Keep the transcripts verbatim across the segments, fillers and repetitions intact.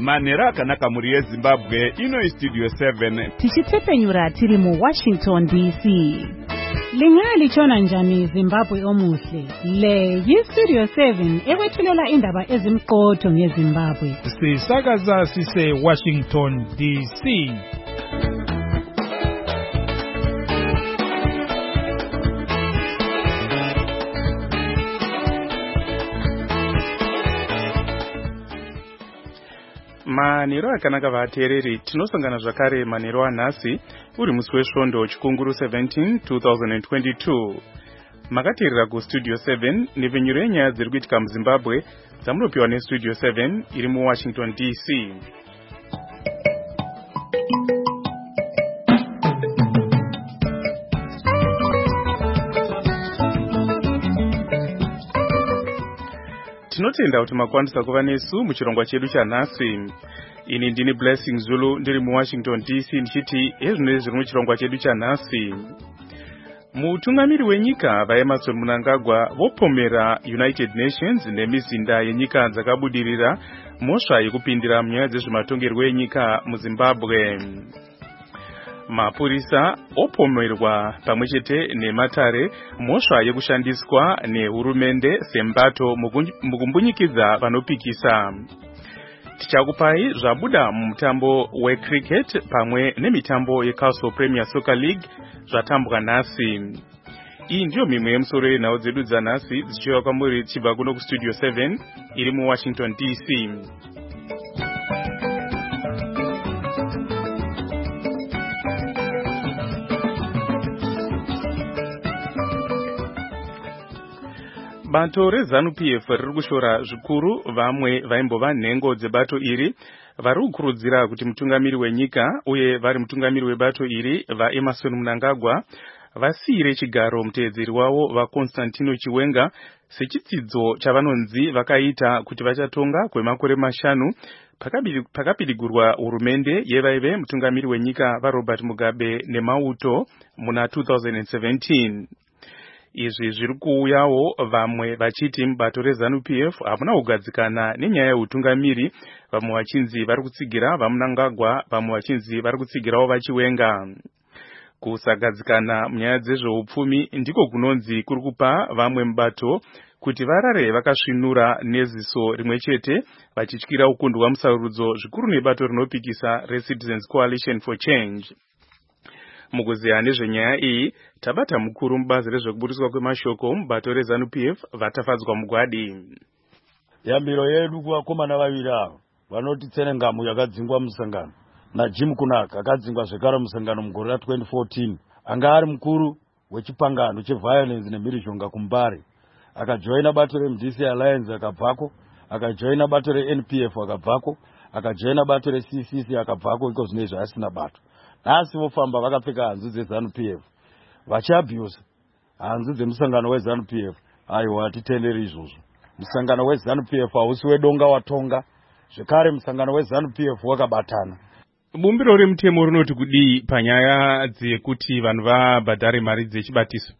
Manera akanaka muri yeZimbabwe ino Studio seven. Tichitsepenyura tiri mu Washington D C. Lingali chona njani Zimbabwe omuhle. Le yi Studio seven ekwethulela indaba ezimqotho ngeZimbabwe. Sisakaza sise Washington D C. Manero akanaka vateereri tinosangana zvakare manero anhasi uri musi wesvondo chikunguru seventeen twenty twenty-two. Makateerera kustudio seven nevenyuro yenyaya dziri kuitika muZimbabwe dzamunopiwa nestudio seven iri muWashington D C. Tinotenda kuti makwanisa kuva nesu muchirongwa chedu chanhasi. Ini ndini Blessing Zulu ndiri muWashington D C ndichiti ezvino zviri muchirongwa chedu chanhasi. Mutungamiri wenyika vaEmmerson Mnangagwa vopomera United Nations nemizinda yenyika dzakabudirira mhosva yekupindira munyaya dzezvematongerwo enyika muZimbabwe. Mapurisa opomerwa pamwechete nematare mhosva yekushandiswa nehurumende sembato mukumbunyikidza vanopikisa. Tichakupai zvabuda mumutambo wecricket pamwe nemitambo yeCastle Premier Soccer League zvatambwa nhasi. Iyi ndiyo mimwe yemusoro yenhau dzedu dzanhasi dzichiuya kwamuri chibva kuno kustudio seven iri muWashington D C. Bato reZANU-P F riri kushora zvikuru vamwe vaimbova nhengo dzebato iri vari kukurudzira kuti mutungamiri wenyika uye vari mutungamiri webato iri vaEmmerson Mnangagwa vasiyire chigaro muteedzeri wavo vaConstantino Chiwenga sechitsidzo chavanonzi vakaita kuti vachatonga kwemakore mashanu pakapidigurwa hurumende yevaive mutungamiri wenyika vaRobert Mugabe neMauto muna two thousand seventeen. Izvi zviri kuuyawo vamwe vachiti mubato reZANU-P F hamuna kugadzikana nenyaya yeutungamiri, vamwe vachinzi vari kutsigira vaMnangagwa, vamwe vachinzi vari kutsigirawo vaChiwenga. Kusagadzikana munyaya dzezveupfumi ndiko kunonzi kuri kupa vamwe mubato kuti varare vakasvinura neziso rimwe chete vachityira kukundwa musarudzo zvikuru nebato rinopikisa reCitizens Coalition for Change. Mukuziya nezvenyaya iyi tabata mukuru mubazi rezvekuburiswa kwemashoko mubato reZANU-P F vatafadzwa mugwadi. Yambiro yedu kuvakomana vaviri avo vanoti Tsenengamu yakadzingwa musangano naJim Kunaka akadzingwa zvekare musangano mugore ra twenty fourteen. Anga ari mukuru wechipangano cheviolence nemhirizhonga kuMbare, akajoina bato reM D C Alliance akabvako, akajoina bato reN P F akabvako, akajoina bato reC C C akabvako, iko zvinezvi asina bato. Nasi vofamba vakapfeka hanzu dzeZANU-P F vachiabhusa hanzu dzemusangano weZANU-P F. Aiwa, hatitenderi izvozvo. Musangano weZANU-P F hausi wedonga watonga, zvekare musangano weZANU-P F wakabatana. Bumbiro remutemo rinoti kudii panyaya dzekuti vanhu vabhadhare mari dzechibatiso?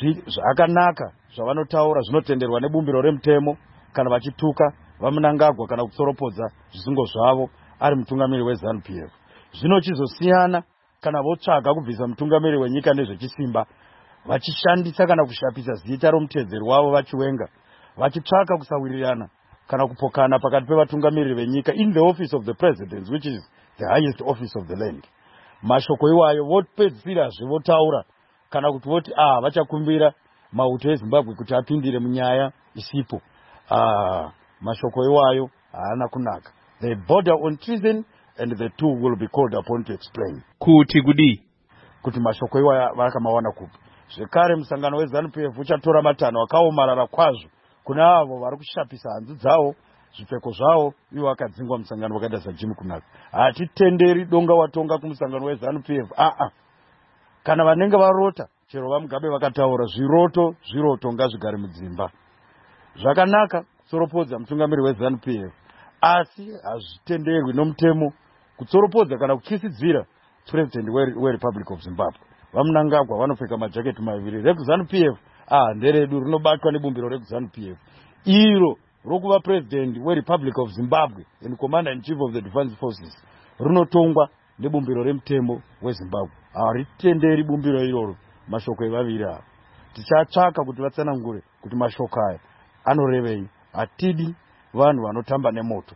Zvakanaka zvavanotaura zvinotenderwa nebumbiro remutemo kana vachituka vaMnangagwa kana kutsoropodza zvisungo zvavo ari mutungamiri weZANU-P F. Zvinochizosiyana kana votsvaga kubvisa mutungamiri wenyika nezvechisimba vachishandisa kana kushapisa zita romuteedzeri wavo vaChiwenga, vachitsvaka kusawirirana kana kupokana pakati pevatungamiri venyika in the office of the president, which is the highest office of the land. Mashoko iwayo vopedzisirazve votaura kana kuti voti ah vachakumbira Mauto eZimbabwe kuti apindire munyaya isipo. Ah, mashoko iwayo haana kunaka. They border on treason and the two will be called upon to explain. Kuti kudi kuti mashoko iwayo vakamawana kupi. Zvekare musangano weZANU-P F uchatora matanho akaomarara kwazvo kuna avo vari kushapisa hanzu dzavo, zvipfeko zvavo, ivo vakadzingwa musangano wakaita saJim Kunaka. Hatitenderi donga watonga kumusangano weZANU-P F. Ah ah. Kana vanenge varota chero vaMugabe vakataura zviroto zviroto ngazvigare mudzimba. Zvakanaka kutsoropodza mutungamiri weZANU-P F, asi hazvitenderwi nomutemo kutsoropodza kana kutyisidzira president weRepublic of Zimbabwe. VaMnangagwa vanopfeka majaketi maviri. RekuZANU-P F ah nderedu rinobatwa nebumbiro RekuZANU-P F. Iro rokuva president weRepublic of Zimbabwe and commander in chief of the defense forces runotongwa nebumbiro remutemo weZimbabwe. Haritenderi bumbiro iroro mashoko evaviri ava. Tichatsvaka kuti vatsanangure kuti mashoko aya anorevei. Hatidi vanhu vanotamba nemoto.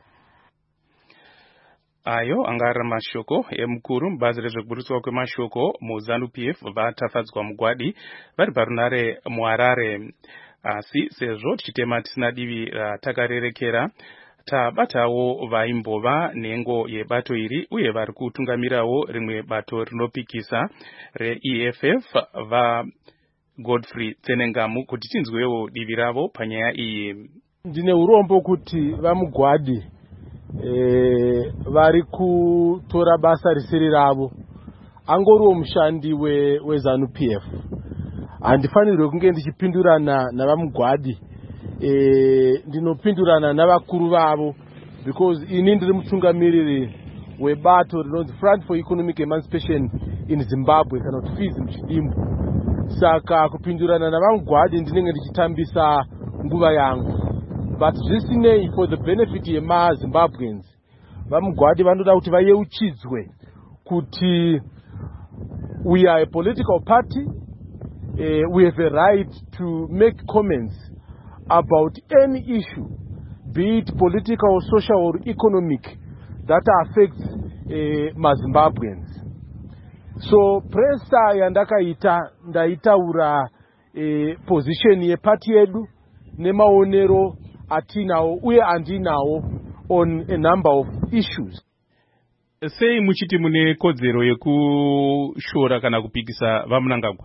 Ayo angara mashoko emukuru mubazi rezvekuburiswa kwemashoko muZANU-P F vatafadzwa mugwadi vari parunare muHarare. Asi sezvo tichitema tisina divi ratakarerekera tabatawo vaimbova nengo yebato iri uye vari kutungamirawo rimwe bato rinopikisa reE F F va Godfrey Tsenengamu kuti tinzwewo divi ravo panyaya iyi. Ndine urombo kuti vamugwadi e, vari kutora basa risiri ravo. Angoriwo mushandi we, we ZANU-P F. Handifanirwe kunge ndichipindurana navamugwadi. E, ndinopindurana navakuru vavo because ini ndiri mutungamiriri webato rinonzi Front for Economic Emancipation in Zimbabwe kana kuti F I Z muchidimbu. Saka kupindurana navamugwadi ndinenge ndichitambisa nguva yangu. But zvisinei, for the benefit yemaZimbabweans, vamugwadi vanoda kuti vayeuchidzwe kuti we are a political party. Uh, we have a right to make comments about any issue, be it political, social or economic, that affects uh, maZimbabweans. So presa yandakaita ndaitaura uh, position yeparty yedu nemaonero atinawo uye andinawo on a number of issues. Sei muchiti mune kodzero yekushora kana kupikisa vaMnangagwa?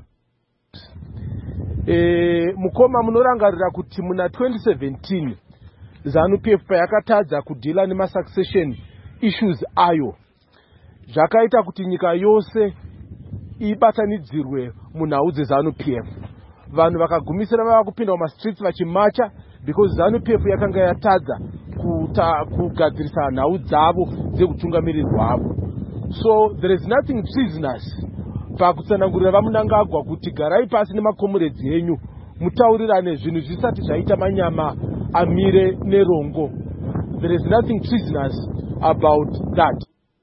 E, mukoma munorangarira kuti muna twenty seventeen ZANU-P F payakatadza kudhila nema-succession issues ayo, zvakaita kuti nyika yose ibatanidzirwe munhau dzeZANU-P F. Vanhu vakagumisira vava kupinda mumastreets vachimacha because ZANU-P F yakanga yatadza kugadzirisa nhau dzavo dzekutungamiriri hwavo. So there is nothing treasonous pakutsanangurira vaMnangagwa kuti garai pasi nemakomureds enyu mutaurirane zvinhu zvisati zvaita manyama amire nerongo. There is nothing treasonous about that.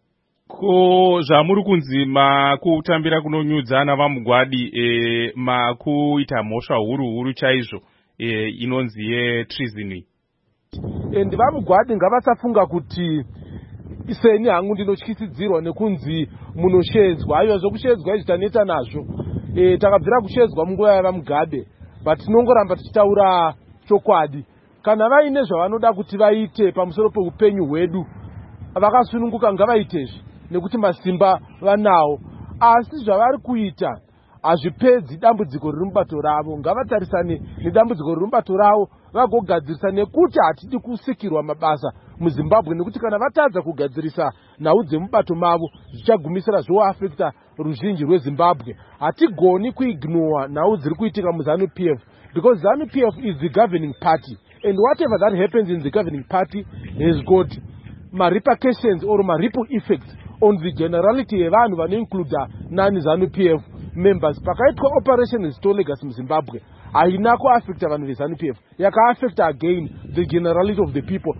Ko zvamuri kunzi makutambira kunonyudzana vamugwadi e, makuita mhosva huru huru chaizvo e, inonzi yetreasonry. And vamugwadi ngavasafunga kuti seni hangu ndinotyisidzirwa nekunzi munoshedzwa. Aiwa, zvokushedzwa izvi taneta nazvo. E, takabvira kushedzwa munguva yavaMugabe, but tinongoramba tichitaura chokwadi. Kana vaine zvavanoda kuti vaite pamusoro peupenyu hwedu, vakasununguka ngavaitezvi nekuti masimba vanawo. Asi zvavari kuita hazvipedzi dambudziko riri mubato ravo. Ngavatarisane nedambudziko riri mubato ravo vagogadzirisa, nekuti hatidi kusikirwa mabasa muZimbabwe, nekuti kana vatadza kugadzirisa nhau dzemubato mavo zvichagumisira zvoafekta ruzhinji rweZimbabwe. Hatigoni kuignora nhau dziri kuitika muZANU-P F because ZANU-P F is the governing party, and whatever that happens in the governing party has got ma repercussions or ma ripple effects on the generality yevanhu vanoincluda nani ZANU-P F members. Pakaitwa operation Restore Legacy muZimbabwe haina kuaffecta vanhu veZANU-P F, yakaaffecta again the generality of the people.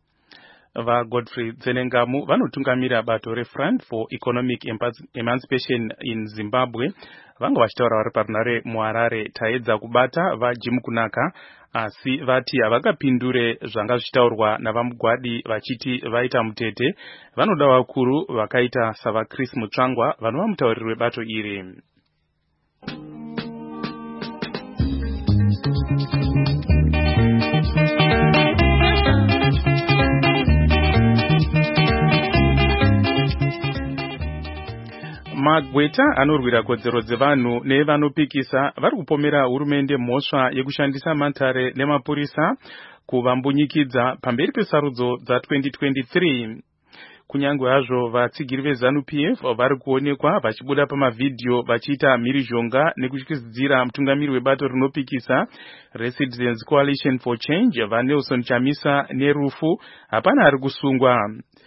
Va Godfrey Tsenengamu vanotungamira bato reFront for Economic Emancipation in Zimbabwe vanga vachitaura vari parunare muHarare. Taedza kubata vaJim Kunaka asi vati havakapindure zvanga zvichitaurwa navamugwadi vachiti vaita mutete. Vanoda vakuru vakaita savaChris Mutsvangwa vanova mutauriri webato iri. Magweta anorwira kodzero dzevanhu nevanopikisa vari kupomera hurumende mhosva yekushandisa matare nemapurisa kuvambunyikidza pamberi pesarudzo dza twenty twenty-three. Kunyange hazvo vatsigiri veZANU-P F vari kuonekwa vachibuda pamavhidhiyo vachiita mhirizhonga nekutyisidzira mutungamiri webato rinopikisa reCitizens Coalition for Change vaNelson Chamisa nerufu, hapana ari kusungwa.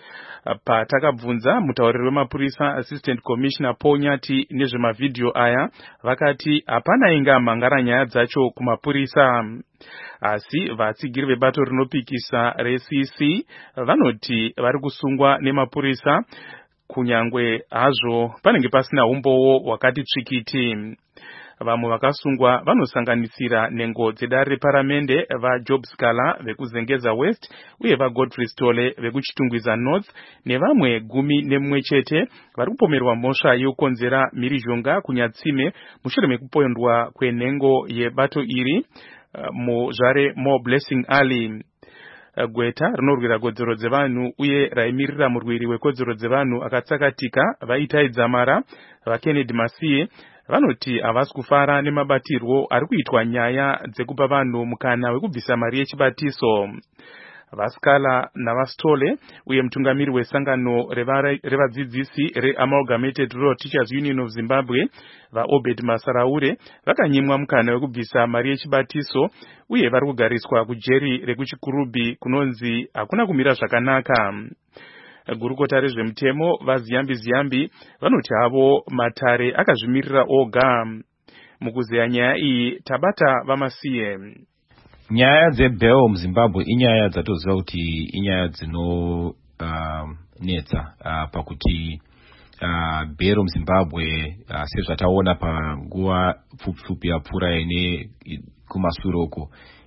Patakabvunza mutauriri wemapurisa Assistant Commissioner Paul Nyati nezvemavidhiyo aya, vakati hapana inga mangara nyaya dzacho kumapurisa. Asi vatsigiri vebato rinopikisa re-C C vanoti vari kusungwa nemapurisa kunyangwe hazvo panenge pasina umbowo wakati tsvikiti. Vamwe vakasungwa vanosanganisira nengo dzedare reparamende vaJob Scala vekuzengeza West uye vaGodfrey Stole vekuchitungwiza North, nevamwe gumi nemumwe chete vari kupomerwa mhosva yokonzera mhirizhonga kunyatsime mushure mekupondwa kwenhengo yebato iri muzvare More Blessing Alley. Gweta rinorwira kodzero dzevanhu uye raimirira murwiri wekodzero dzevanhu akatsakatika vaitai Dzamara vaKennedy Masiye vanoti havasi kufara nemabatirwo ari kuitwa nyaya dzekupa vanhu mukana wekubvisa mari yechibatiso. Vaskala navastole uye mutungamiri wesangano revadzidzisi reAmalgamated Rural Teachers Union of Zimbabwe vaObed Masaraure vakanyimwa mukana wekubvisa mari yechibatiso uye vari kugariswa kujeri rekuchikurubhi kunonzi hakuna kumira zvakanaka. Gurukota rezvemutemo vaZiyambi Ziyambi vanoti havo matare akazvimirira oga. Mukuzeya nyaya iyi tabata vamasiye. Nyaya dzebheo muZimbabwe inyaya dzatoziva kuti inyaya dzino uh, netsa uh, pakuti uh, bhero muZimbabwe uh, sezvataona panguva pfupi yapfuura ine kumasuroko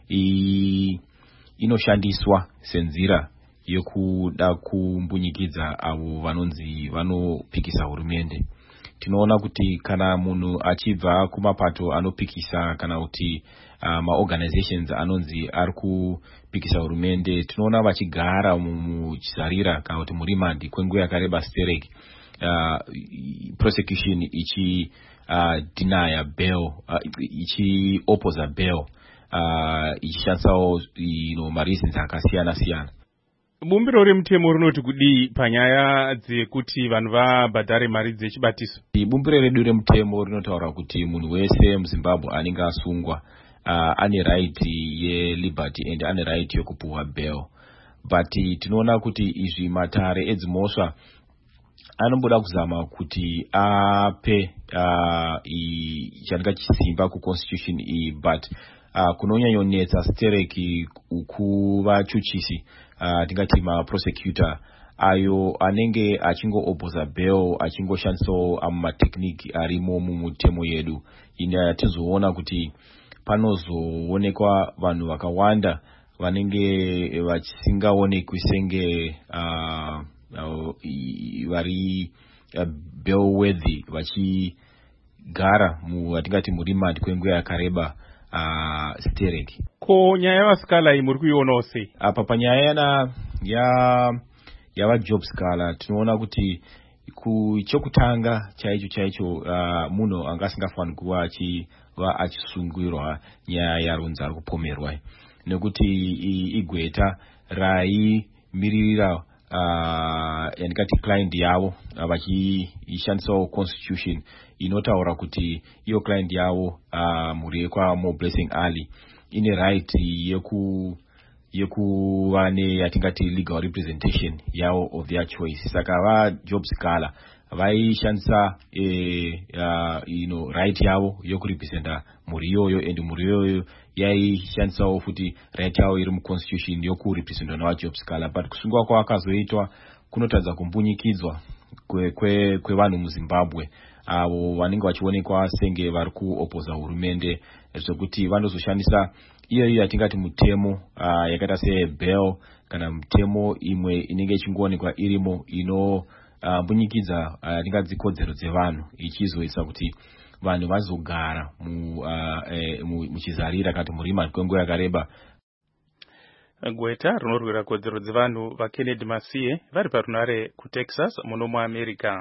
inoshandiswa senzira yokuda kumbunyikidza avo vanonzi vanopikisa hurumende. Tinoona kuti kana munhu achibva kumapato anopikisa kana kuti uh, maorganizations anonzi ari kupikisa hurumende, tinoona vachigara muchizarira kana kuti murimandi kwenguva yakareba sterek, uh, prosecution ichi uh, deny bail, uh, ichi oppose bail, uh, ichishandisawo you know, mareasons akasiyana siyana. Bumbiro remutemo rinoti kudii panyaya dzekuti vanhu vabhadhare mari dzechibatiso? Bumbiro redu remutemo rinotaura kuti munhu wese muZimbabwe anenge asungwa uh, ane right yeliberty and ane right yokupuwa bail. But tinoona kuti izvi matare edzimhosva anomboda kuzama kuti ape uh, chaninga chisimba kuconstitution iyi, but uh, kunonyanyonetsa stereki kuvachuchisi uh, tingati maprosecutor ayo anenge achingo opposa bail achingoshandisawo amatekniki arimo mumutemo yedu. Ine tizoona kuti panozoonekwa vanhu vakawanda vanenge vachisingaonekwi senge uh, uh, vari uh, bail worthy vachigara mu atingati murimandi kwenguva yakareba uh, stereki. Ko nyaya yaVaskala iyi muri kuiona sei? Apa panyaya yana ya yavaJob Scala tinoona kuti chokutanga chaicho chaicho uh, munhu anga asingafani kuva achiva achisungirwa nyaya yaronzi ari kupomerwa, nekuti igweta raimirira uh, yandikati client yavo vachishandisawo constitution inotaura kuti iyo client yavo uh, muri kwa More Blessing Alley ine right yeku yekuva neyatingati legal representation yavo of their choice. Saka vaJob Scala vaishandisa eh, uh, you know, right yavo yokurepresenta muri iyoyo, and muri iyoyo yaishandisawo futi right yavo iri muconstitution yokurepresentwa navaJob Scala. But kusungwa kwakazoitwa kunotadza kumbunyikidzwa kwevanhu kwe, kwe muZimbabwe avo vanenge vachionekwa senge vari kuopposa hurumende, zvekuti vanozoshandisa iyo iyo yatingati mutemo uh, yakaita sebail kana mutemo imwe inenge ichingoonekwa irimo ino uh, mbunyikidza uh, tingati kodzero dzevanhu ichizoisa kuti vanhu vazogara mu uh, eh, muchizarira kana murimandi kwenguva yakareba. Gweta rinorwira kodzero dzevanhu vaKennedy Masiye vari parunare kuTexas muno muAmerica.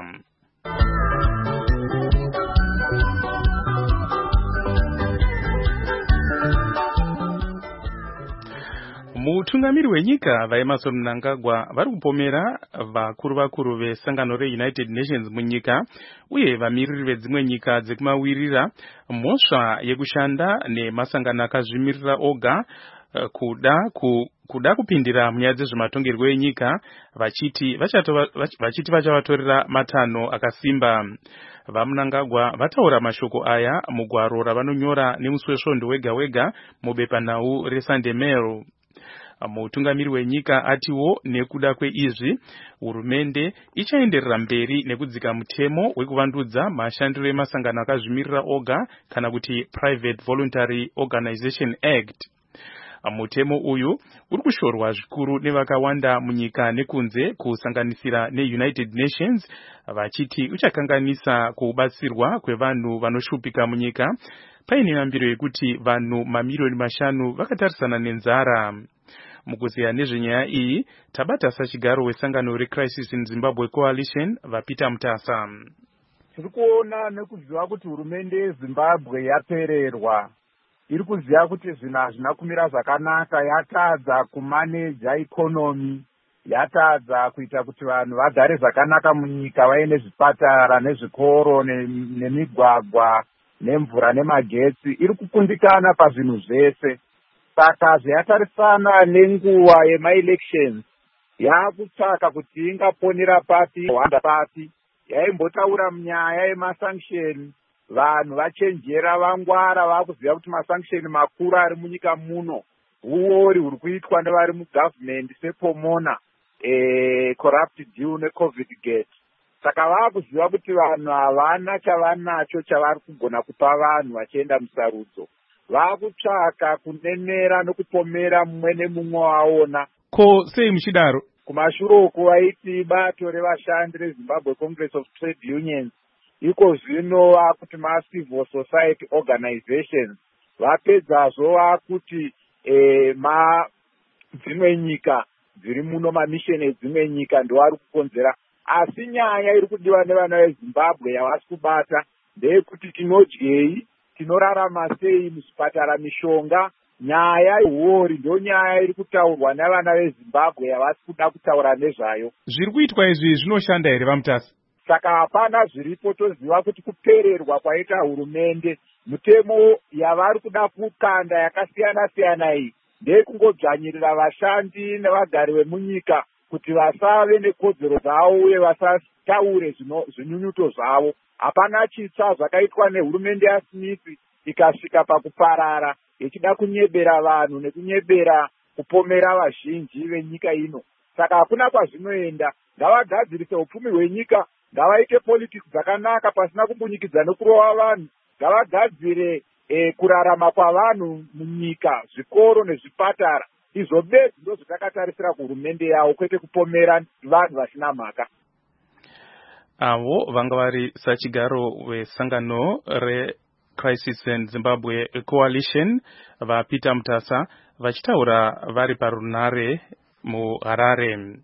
Mutungamiri wenyika vaEmmerson Mnangagwa vari kupomera vakuru vakuru vesangano reUnited Nations munyika uye vamiriri vedzimwe nyika dzekumawirira mhosva yekushanda nemasangano akazvimirira oga kuda ku kuda kupindira munyaya dzezvematongerwo enyika vachiti vachiti vachavatorera matanho akasimba. VaMnangagwa vataura mashoko aya mugwaro ravanonyora nemusi wesvondo wega wega mubepanhau reSunday Mail. Mutungamiri wenyika atiwo nekuda kweizvi hurumende ichaenderera mberi nekudzika mutemo wekuvandudza mashandiro emasangano akazvimirira oga kana kuti Private Voluntary Organization Act. Mutemo uyu uri kushorwa zvikuru nevakawanda munyika nekunze kusanganisira neUnited Nations vachiti uchakanganisa kubatsirwa kwevanhu vanoshupika munyika paine mambiro yekuti vanhu mamiliyoni mashanu vakatarisana nenzara. Mukuziya nezvenyaya iyi tabata sachigaro wesangano reCrisis in Zimbabwe Coalition vaPeter Mutasa. Tiri kuona nekuziva kuti hurumende yeZimbabwe yapererwa. Iri kuziva kuti zvinhu hazvina kumira zvakanaka, yatadza kumaneja ikonomi, yatadza kuita kuti vanhu vagare zvakanaka munyika, vaine zvipatara nezvikoro nemigwagwa nemvura nemagetsi. Iri kukundikana pazvinhu zvese. Saka zvayatarisana nenguva yema-elections yakutsvaka kuti ingaponera papi wanda papi. Yaimbotaura munyaya yemasanction, vanhu vachenjera vangwara vakuziva kuti masanction makuru ari munyika muno uori huri kuitwa nevari mugovernment sepomona eh, corrupt deal necovid gate. Saka vakuziva kuti vanhu havana chavanacho chavari kugona kupa vanhu vachienda musarudzo. Vakutsvaka kunenera nokupomera mumwe nemumwe waona. Ko sei muchidaro? Kumashure uku vaiti bato revashandi reZimbabwe Congress of Trade Unions, iko zvino vakuti ma-civil society organizations vapedzazvo vakuti eh, ma dzimwe nyika dziri muno, mamisheni edzimwe nyika ndo vari kukonzera. Asi nyaya iri kudiwa nevana veZimbabwe yavasi kubata ndeyekuti tinodyei, tinorarama sei muzvipatara, mishonga. Nyaya yehuori ndo nyaya iri kutaurwa nevana veZimbabwe yavasi kuda kutaura nezvayo. Zviri kuitwa izvi zvinoshanda here vaMutasa? Saka hapana zviripo. Toziva kuti kupererwa kwaita hurumende. Mutemo yavari kuda kukanda yakasiyana siyana iyi ndeyekungodzvanyirira vashandi nevagari vemunyika kuti vasave nekodzero dzavo uye vasataure zvinyunyuto zvavo. Hapana chitsa zvakaitwa nehurumende yaSmith ikasvika pakuparara ichida kunyebera vanhu nekunyebera kupomera vazhinji venyika ino. Saka hakuna kwazvinoenda. Ngavagadzirise upfumi hwenyika, ngavaite politics dzakanaka pasina kumbunyikidza nekurova vanhu, ngavagadzire eh, kurarama kwavanhu munyika, zvikoro nezvipatara. Izvo bedzi ndo zvatakatarisira kuhurumende yavo, kwete kupomera vanhu vasina mhaka. Avo vanga vari sachigaro wesangano reCrisis in Zimbabwe Coalition vaPeter Mutasa vachitaura vari parunare muHarare.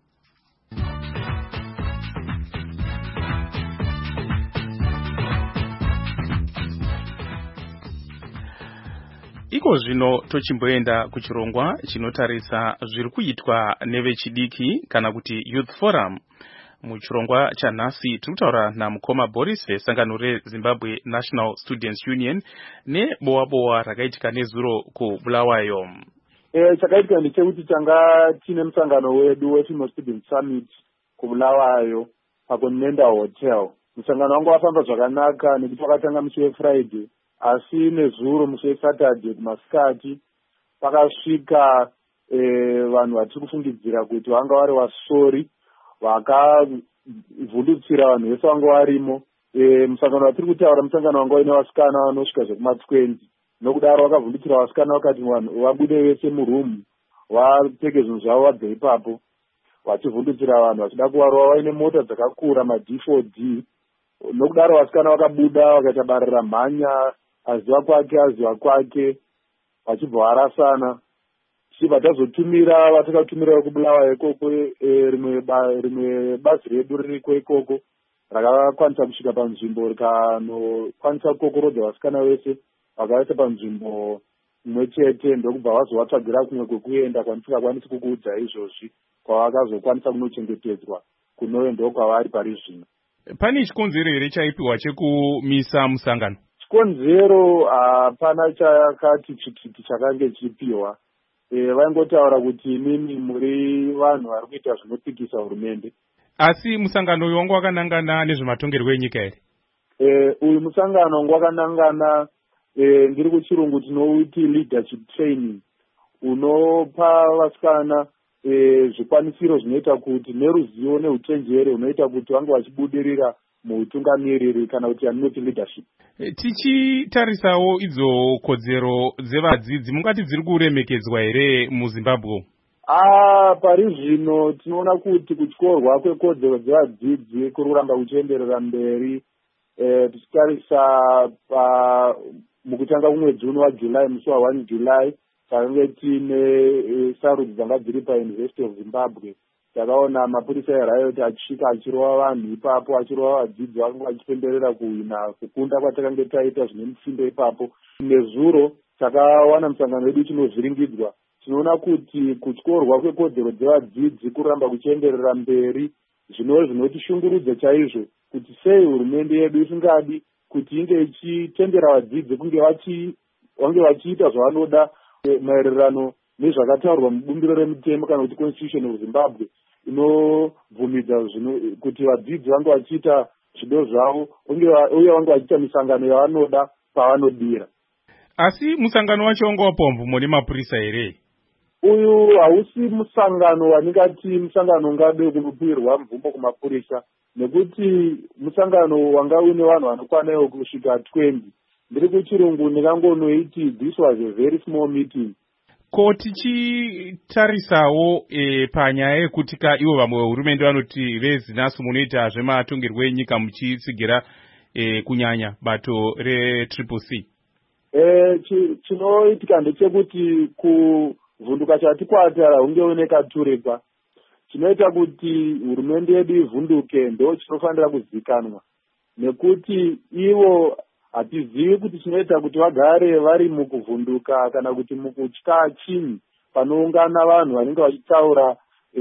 Iko zvino tochimboenda kuchirongwa chinotarisa zviri kuitwa nevechidiki kana kuti Youth Forum. Muchirongwa chanhasi tirikutaura namukoma Boris vesangano reZimbabwe National Students Union nebowa bowa rakaitika nezuro kuBulawayo. Eh chakaitika ndechekuti tanga tine musangano wedu weFemale Student Summit kuBulawayo paContinental Hotel. Musangano wangu wafamba zvakanaka nekuti wakatanga musi weFriday, asi nezuro musi weSaturday kumasikati pakasvika eh vanhu vatiri kufungidzira kuti vanga vari vasori vakavhundutsira vanhu vese vanga varimo. E, musangano watiri kutaura musangano wanga waine vasikana vanosvika zvekumatwenzi. Nokudaro vakavhundutsira vasikana vakati vanhu vabude vese murumu vapfeke zvinhu zvavo vabve ipapo, vachivhundutsira vanhu vachida kuvarova vaine mota dzakakura ma-D four D. Nokudaro vasikana vakabuda vakaita barira mhanya, aziva kwake aziva kwake, vachibva varasana. Chibva tazotumira vatakatumira kuBulawayo ikoko rimwe rimwe bazi redu ririko ikoko rakakwanisa kusvika panzvimbo rikanokwanisa kukokorodza vasikana vese vakaisa panzvimbo imwe chete, ndokubva vazovatsvagira kumwe kwekuenda kwanisingakwanisi kukuudza izvozvi kwavakazokwanisa kunochengetedzwa kunoendwa kwavari pari zvino. Pane chikonzero here chaipiwa chekumisa musangano? Chikonzero hapana chakati chikiti chakange chipiwa. e, vaingotaura kuti imimi muri vanhu vari kuita zvinopikisa hurumende. Asi musangano uyu wanga wakanangana nezvematongerwo enyika here? E, uyu musangano wanga wakanangana e, ndiri kuchirungu tinouti leadership training, unopa vasikana e, zvikwanisiro zvinoita kuti neruzivo neuchenjeri unoita kuti vange vachibudirira muutungamiriri kana kuti anoti leadership. Tichitarisawo idzo kodzero dzevadzidzi, mungati dziri kuremekedzwa here muZimbabwe? Ah, pari zvino tinoona kuti kutyorwa kwekodzero dzevadzidzi kuri kuramba kuchienderera mberi. E, tichitarisa pa mukutanga kumwedzi uno waJuly, musi wa one July, takanga tine e, sarudzo dzanga dziri paUniversity of Zimbabwe. Takaona mapurisa eRiot achisvika achirova vanhu ipapo, achirova vadzidzi vakanga vachipemberera kuhwina kukunda kwatakanga taita zvine mutsindo ipapo. Nezuro takawana musangano wedu chinovhiringidzwa. Tinoona kuti kutyorwa kwekodzero dzevadzidzi kuramba kuchienderera mberi, zvinova zvinotishungurudza chaizvo kuti sei hurumende yedu isingadi kuti inge ichitendera vadzidzi kunge vachi vange vachiita zvavanoda e, maererano nezvakataurwa mubumbiro remutemo kana kuti constitution of Zimbabwe inobvumidza kuti vadzidzi vange vachiita zvido zvavo uye vange vachiita misangano yavanoda pavanodira. Asi musangano wacho wanga wapiwa mvumo nemapurisa here? Uyu hausi musangano waningati musangano ungade kunopirwa mvumo kumapurisa, nekuti musangano wanga uine vanhu vanokwanawo kusvika twenty. Ndiri kuchirungu ndikangonoiti this was a very small meeting. Ko tichitarisawo e, panyaya yekuti ka ivo vamwe hurumende vanoti vezinasu munoita zvematongerwo enyika muchitsigira e, kunyanya bato retriple C. Eh, chinoitika ndechekuti kuvhunduka chati kwata hungeoneka turikwa. Chinoita kuti hurumende yedu ivhunduke ndo chinofanira kuzikanwa, nekuti ivo hatizivi kuti chinoita kuti vagare vari mukuvhunduka kana kuti mukutya chinyi panoungana vanhu vanenge vachitaura e,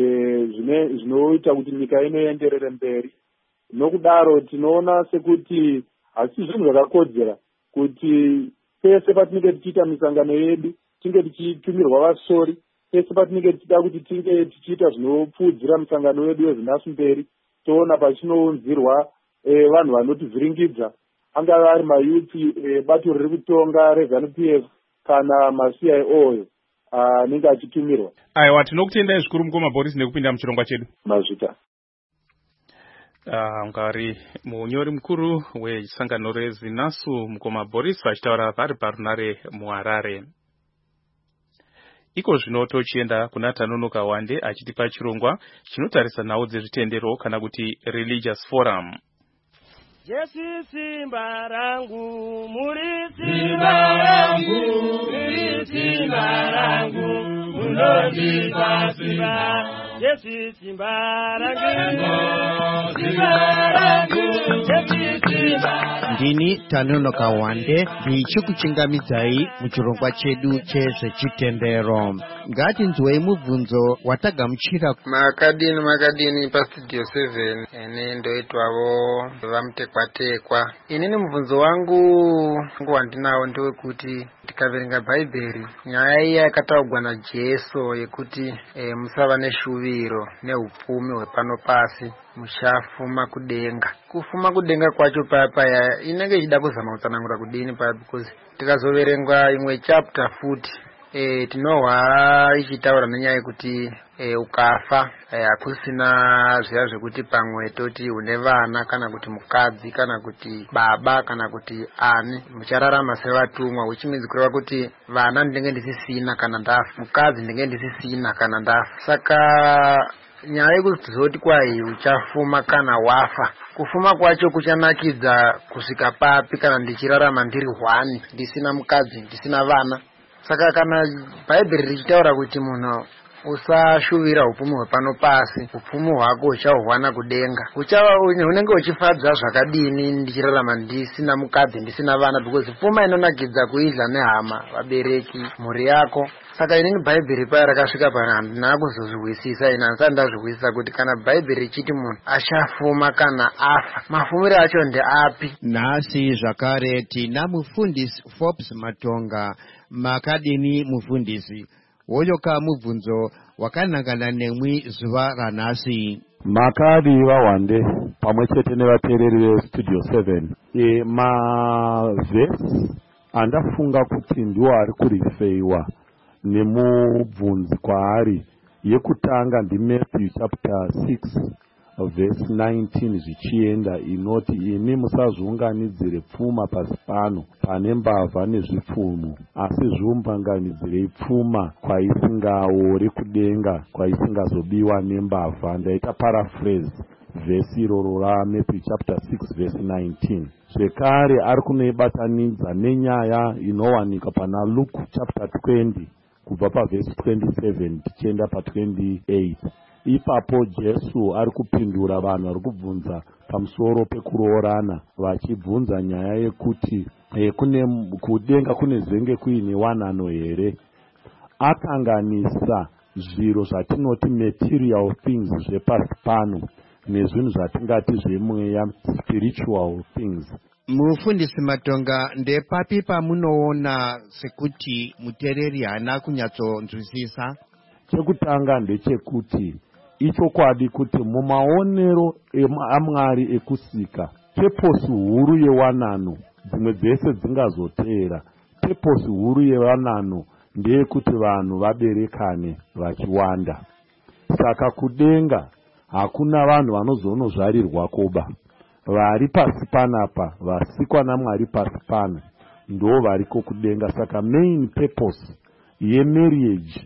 zvinoita kuti nyika inoenderere mberi. Nokudaro tinoona sekuti hasi zvinhu zvakakodzera kuti pese patinenge tichiita misangano yedu tinge tichitumirwa vasori, pese patinenge tichida kuti tinge tichiita zvinopfudzira musangano wedu wezinasu mberi, toona pachinounzirwa e, vanhu vanotivhiringidza, angava ari mayuti e, bato riri kutonga reZANU P F kana ma-C I O oyo anenge achitumirwa. Aiwa, tinokutendai zvikuru Mukoma Boris nekupinda muchirongwa chedu. Mazvita. Uh, ngari munyori mukuru wesangano reZinasu Mukoma Boris vachitaura vari parunare muHarare. Iko zvino tochienda kuna Tanonoka Wande achitipa chirongwa chinotarisa nhau dzezvitendero kana kuti religious forum. Jesu simba rangu, muri simba rangu, muri simba rangu, munondipa simba. Jesu simba rangu, simba rangu, Jesu simba. Ndini Tanonoka Wande ndichikuchingamidzai muchirongwa chedu chezvechitendero. Ngatinzwei mubvunzo watagamuchira makadini makadini pastudio seven ene ndoitwavo vamutekwa-tekwa. Inini mubvunzo wangu wandinawo ndewekuti tikaverenga bhaibheri nyaya iya yakataurwa naJesu yekuti e, musava neshuviro neupfumi hwepano pasi, muchafuma kudenga. Kufuma kudenga kwacho paya paya inenge ichida kuzama kutsanangura kudini paya, because tikazoverenga imwe chapter futi e, tinohwa ichitaura nenyaya yekuti e, ukafa hakusina e, zviya zvekuti pamwe toti une vana kana kuti mukadzi kana kuti baba kana kuti ani, muchararama sevatumwa, which means kureva kuti vana ndinenge ndisisina kana ndafa, mukadzi ndinenge ndisisina kana ndafa. Saka nyaya yekuti tizoti kwai uchafuma kana wafa, kufuma kwacho kuchanakidza kusvika papi kana ndichirarama ndiri hwani ndisina mukadzi ndisina vana? Saka kana bhaibheri richitaura kuti munhu usashuvira upfumi hwepano pasi, upfumi hwako uchahuwana kudenga, unenge uchifadza zvakadini ndichirarama ndisina mukadzi ndisina vana? Because pfuma inonakidza kuidla nehama, vabereki, mhuri yako. Saka inini bhaibheri paya rakasvika pano handina kuzozvihwisisa, ina handisati ndazvihwisisa kuti kana bhaibheri richiti munhu achafuma kana afa, mafumiro acho ndeapi? Nhasi zvakare tina mufundisi Forbes Matonga. Makadini mufundisi? woyoka mubvunzo wakanangana nemwi zuva ranhasi. Makadiva wande pamwe chete nevateereri vestudio seven. E mavhesi andafunga kuti ndiwo ari kurifeiwa nemubvunzi kwaari yekutanga ndiMatthew chapter six verse nineteen zvichienda inoti, imi musazviunganidzire pfuma pasi pano pane mbavha nezvipfuno, asi zviunganidzirei pfuma kwaisingaori kudenga kwaisingazobiwa nembavha. Ndaita paraphrase vhesi iroro raMatthew chapter six verse nineteen. Zvekare ari kunoibatanidza nenyaya inowanika pana Luke chapter twenty kubva pavhesi twenty-seven tichienda pa-twenty-eight. Ipapo Jesu ari kupindura vanhu vari kubvunza pamusoro pekuroorana, vachibvunza nyaya yekuti e, kune kudenga kune zenge kuine wanano here. Akanganisa zviro zvatinoti material things zvepasi pano nezvinhu zvatingati zvemweya spiritual things. Mufundisi Matonga, ndepapi pamunoona sekuti muteereri haana kunyatsonzwisisa? Chekutanga ndechekuti ichokwadi kuti mumaonero aMwari ekusika peposi huru yewanano dzimwe dzese dzingazoteera. Peposi huru yewanano ndeyekuti vanhu vaberekane vachiwanda. Saka kudenga hakuna vanhu vanozonozvarirwa koba. Vari pasi panapa, vasikwa naMwari pasi pano, ndo variko kudenga. Saka main purpose yemarriage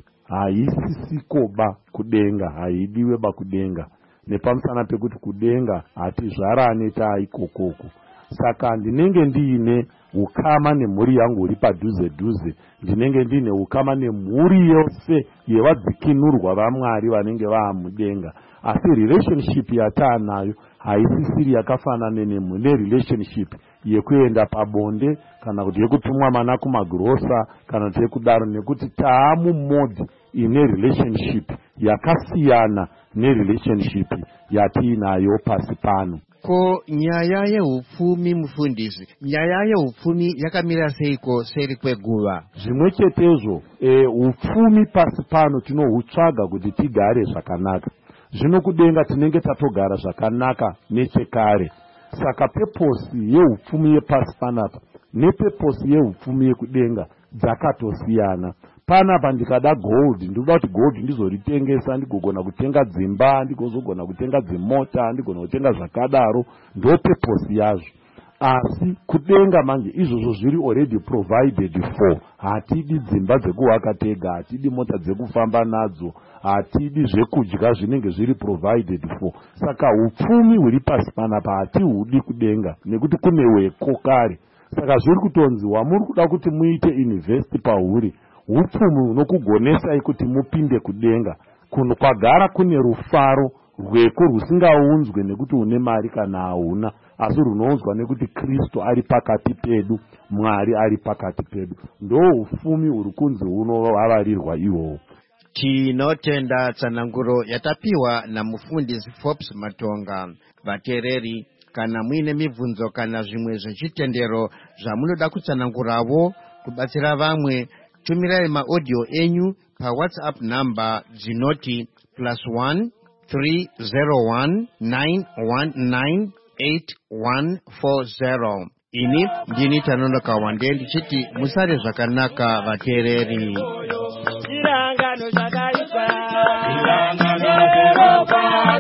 haisisikoba kudenga, haidiwe ba kudenga. Nepamusana pekuti kudenga hatizvarane taikokoko. Saka ndinenge ndiine ukama nemhuri yangu uri padhuze dhuze, ndinenge ndiine ukama nemhuri yose yevadzikinurwa vaMwari vanenge vaamudenga. Asi relationship yataanayo haisisiri yakafanana nerelationship yekuenda pabonde kana kuti yekutumwa mana kumagrosa kana kuti yekudaro, nekuti taamumodi ine relationship yakasiyana nerelationship yatiinayo pasi pano. Ko nyaya yeupfumi mufundisi, nyaya yeupfumi yakamira seiko seri kweguva? Zvimwe chetezvo e, upfumi pasi pano tinohutsvaga kuti tigare zvakanaka. Zvino kudenga tinenge tatogara zvakanaka nechekare. Saka peposi yeupfumi yepasi panapa nepeposi yeupfumi yekudenga dzakatosiyana. Panapa ndikada gold, ndikuda kuti gold ndizoritengesa, ndigogona kutenga dzimba, ndigozogona kutenga dzimota, ndigogona kutenga zvakadaro, ndo peposi yazvo. Asi kudenga manje izvozvo zviri already provided for. Hatidi dzimba dzekuwaka tega, hatidi mota dzekufamba nadzo, hatidi zvekudya zvinenge zviri provided for. Saka upfumi huri pasi panapa hatihudi kudenga nekuti kune weko kare. Saka zviri kutonziwa muri kuda kuti muite invest pahuri, upfumi hunokugonesai kuti mupinde kudenga. Kuno kwagara kune rufaro rweko rusingaunzwe nekuti une mari kana hauna, asi runounzwa nekuti Kristu ari pakati pedu, Mwari ari pakati pedu. Ndo ufumi huri kunzi hunovavarirwa ihoho. Tinotenda tsananguro yatapiwa na mufundisi Forbes Matonga. Vateereri, kana muine mibvunzo kana zvimwe zvechitendero zvamunoda kutsananguravo kubatsira vamwe, tumirai maaudio enyu pa WhatsApp number dzinoti plus one three zero one nine one nine eight one four zero. Ini ndini Tanonoka Wande ndichiti musare zvakanaka vateereri. Chirangano chakaiswa, chirangano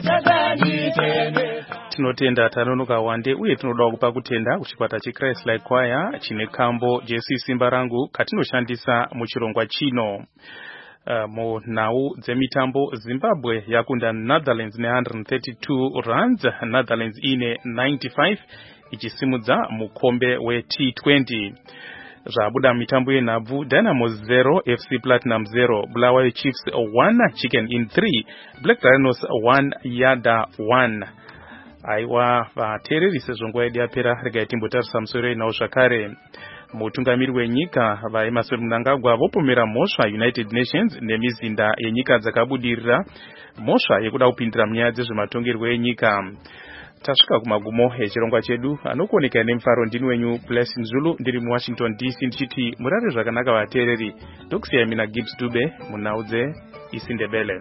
chakaiswa. Tinotenda Tanonoka Wande uye tinoda kupa kutenda kuchikwata cheChrist Like Choir chine kambo Jesu Simba Rangu katinoshandisa muchirongwa chino. Uh, mo nau dzemitambo Zimbabwe yakunda Netherlands ne one hundred thirty-two runs, Netherlands ine ninety-five ichisimudza mukombe we T twenty. Zvabuda mitambo yenhabvu, Dynamo zero, F C Platinum zero, Bulawayo Chiefs one, Chicken in three, Black Rhinos one, Yada one. Aiwa vateereri sezvo nguva yedu yapera, regai timbotarisa musoro inawo zvakare. Mutungamiri wenyika vaEmerson Mnangagwa vopomera mhosva United Nations nemizinda yenyika dzakabudirira, mhosva yekuda kupindira munyaya dzezvematongerwo enyika. tasvika kumagumo echirongwa chedu. Anokuoneka nemufaro ndini wenyu Blessing Zulu ndiri mu Washington D C ndichiti murare zvakanaka vateereri. Ndokusiyai mina Gibbs Dube munhau dzeIsindebele.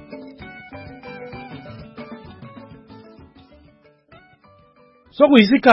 Sokuyisika